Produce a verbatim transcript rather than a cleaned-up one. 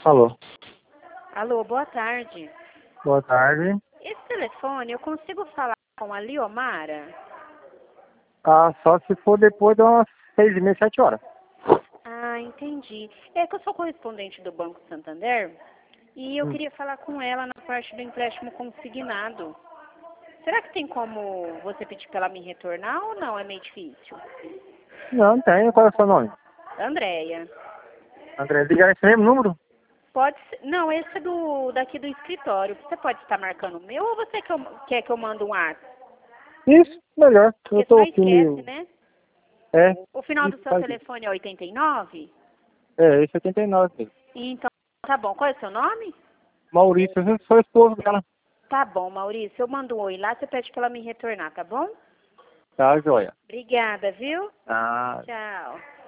Alô. Alô, boa tarde. Boa tarde. Esse telefone, eu consigo falar com a Liomara? Ah, só se for depois de umas seis e meia, sete horas. Ah, entendi. É que eu sou correspondente do Banco Santander e eu Hum. queria falar com ela na parte do empréstimo consignado. Será que tem como você pedir para ela me retornar ou não? É meio difícil. Não, não tem. Qual é o seu nome? Andréia. André, ligar esse mesmo número? Pode ser. Não, esse é do, daqui do escritório. Você pode estar marcando o meu ou você que eu, quer que eu mande um WhatsApp? Isso, melhor. Eu Porque tô senão aqui esquece, no... né? É, O final do isso, seu faz isso. telefone é oitenta e nove? É, esse é oitenta e nove. Então, tá bom. Qual é o seu nome? Maurício, eu sou esposo dela. Tá bom, Maurício. Eu mando um oi lá, você pede pra ela me retornar, tá bom? Tá, joia. Obrigada, viu? Ah, Tchau.